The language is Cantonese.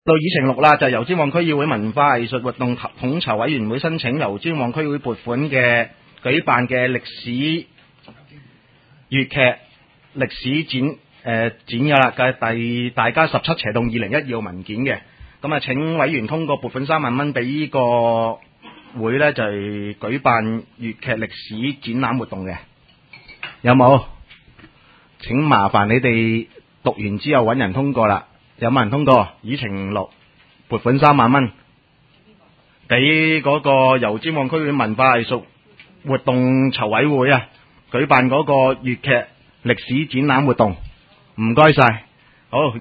到議程6啦，就係由尖旺區議會文化藝術活動統籌委員會申請由尖旺區會撥款嘅舉辦嘅歷史粵劇歷史展㗎啦，大家17斜洞2012號文件嘅，咁啊請委員通過撥款3萬蚊俾呢個會呢，就係舉辦粵劇歷史展覽活動嘅，有冇？請麻煩你哋讀完之後揾人通過啦。有冇人通過？議程6撥款3萬蚊俾嗰個由尖旺區文化藝術活動籌委會啊舉辦嗰個粵劇歷史展覽活動，唔該晒，好。